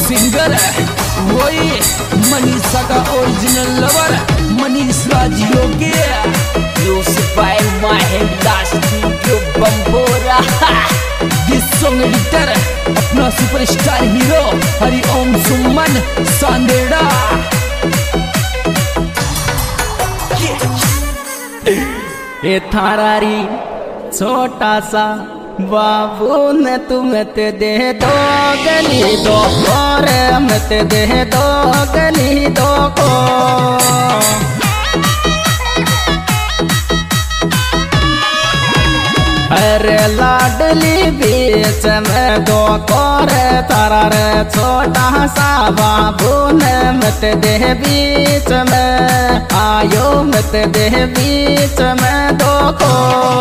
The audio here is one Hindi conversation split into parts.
सिंगर वही मनीषा का original lover Manish Raj Yogi. Music by Mahendra studio Bambora. This song editor अपना सुपरस्टार हीरो हरिओम सुमन सांदेड़ा। ये थारारी छोटा सा बाबू ने तुम्हें ते दे दो गली दो और मत दे दो गली दो को। अरे लाडली बीच में दो कोर तारा रे छोटा सा बाबू ने मत दे बीच में आयो मत दे बीच में दो को।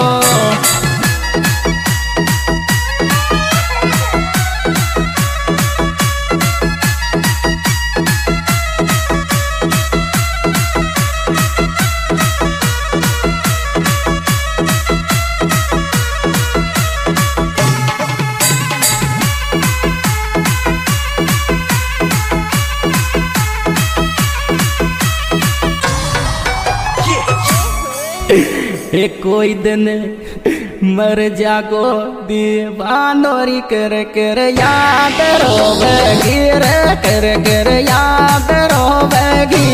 कोई दिन मर जागो दीवानोरी कर कर याद रोवेगी रे कर कर याद रोवेगी।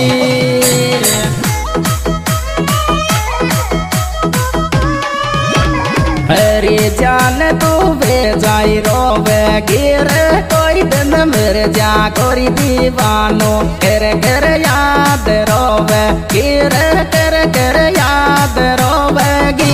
अरे जान तू वे जाई रोवेगी रे कोई दिन मर जागोरी दीवानो कर कर याद रोवेगी रे कर कर याद रोवेगी।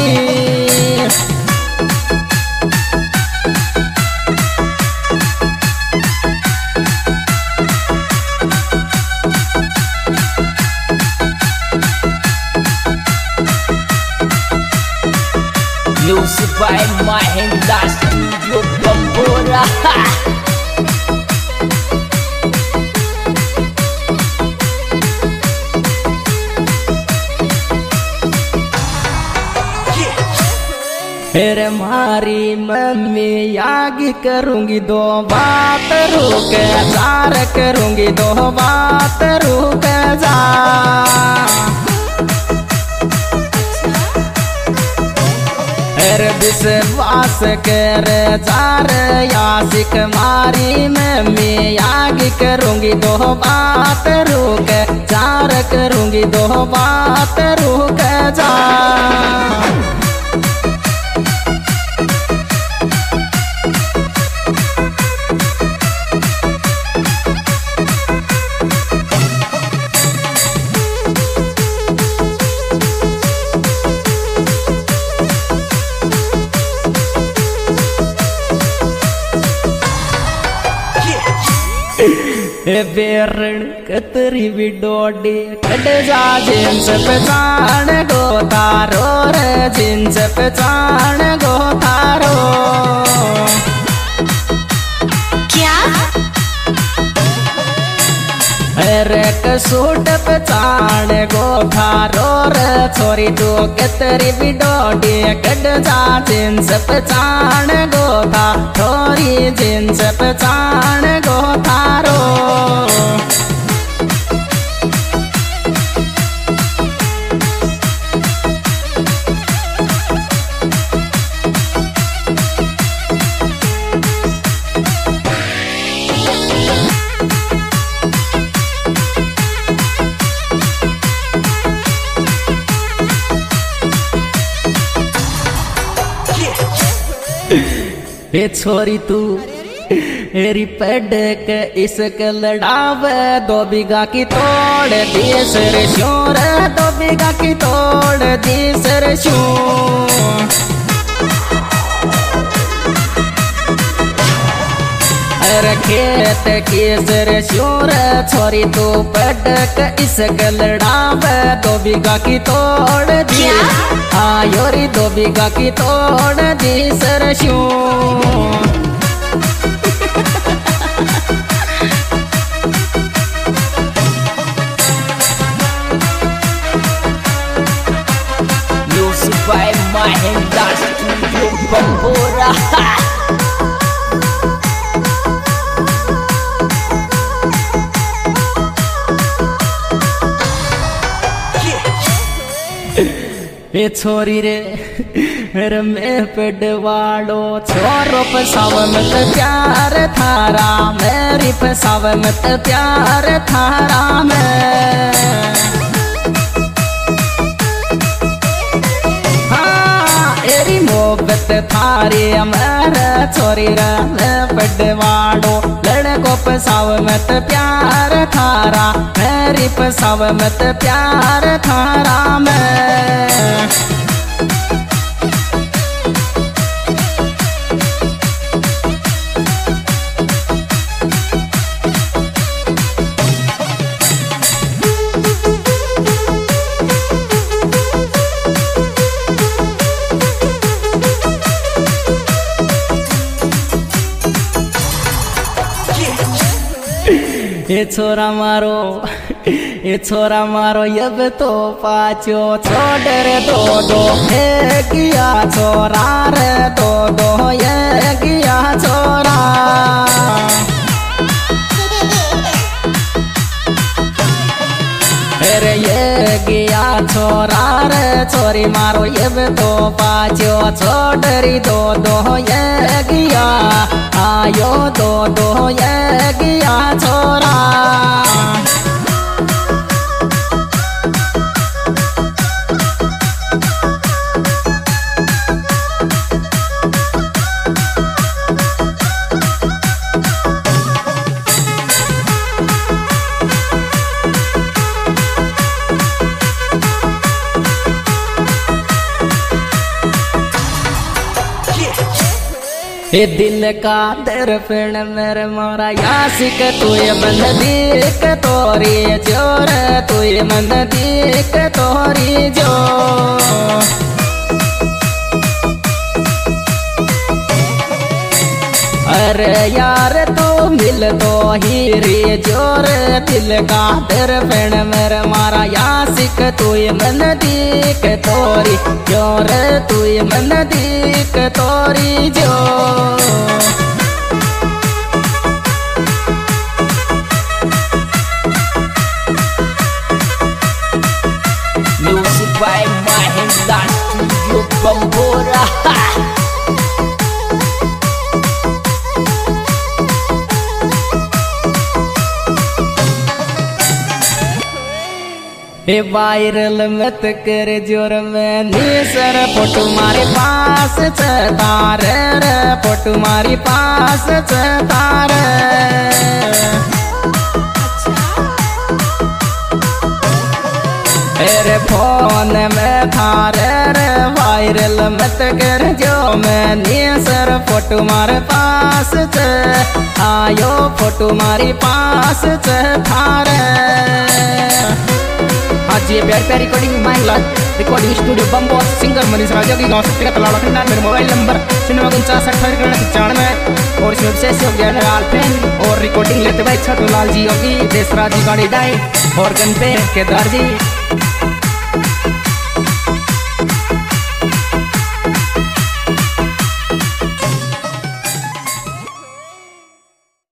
Music by Mahendra studio Bambora. अरे मारी मम्मी यागी करूंगी दो बात रुक जार करूंगी दो बात रुक जा। अरे विश्वास कर जार यासिक मारी मम्मी यागी करूंगी दो बात रुक जार करूंगी दो बात रुक जा। बेरण कतरी भी डोडी कट जा जिन्स पहचान गो तारो रे जिन्स पहचान गो तारो। क्या अरे सूट पहचान गो थारो रे छोरी तू कतरी भी डोडी कट जा जिन्स पहचान गो था छोरी जिन्स पहचान गो थारो। ये छोरी तू एरी पेड के इसके लड़ावे दो बीघा की तोड़ दी सर शोर दो बीघा की तोड़ दी सर शो। अरे खेत की सर शोर छोरी तू पेड के इसके लड़ावे दो बीघा की तोड़ दी आयोरी दो बीघा की तोड़ दी सर शो। Music by Mahendra studio Bambora. ए छोरी रे मेरे में पेडवाड़ो छोरो पसाव मत प्यार थारा मेरी पसाव मत प्यार थारा में हाँ एरी मोहब्बत थारी मेरे छोरी रे मैं पेडवाड़ो लड़को पसाव मत प्यार थारा मेरी पसाव मत प्यार थारा में ये छोरा मारो यब तो पाचो छोड़ रे दो है किया छोरा रे दो ये किया छोरा अरे ये गया छोरा रे छोरी मारो यब तो पाचो छोड़ री दो ये गया आयो दो ये गया छोरा ये दिल का दर्पण मेरे मोरा यासिक तू ये मन दीक तोरी जोर तू ये मन दीक तोरी जो अरे यार तू मिल दो हीरे जोर दिल का दर्पण मेरे मारा यासिक तू ये मन दीक तोरी जोर तू ये मन दीक तोरी जो Music by Mahendra Studio Bambora. ए वायरल मत कर जोर में नीसर फोटो मारे पास तार रे फोटो मारी पास तार अरे फोन में थारे रे वायरल मत कर जो मैं नीसर फोटो मारे पास आयो फोटो मारी पास थारे आज ये प्यार प्यार रिकॉर्डिंग माइला recording studio Bambo singer Manish Raja की गाँव सत्य का तलाड़ा खंडा मेरा मोबाइल नंबर 9959 और इसमें विशेष योगदान लाल फैन और रिकॉर्डिंग लेते भाई छोटू लाल जी योगी देशराज जी गाड़ी डाई और गन पे केदार जी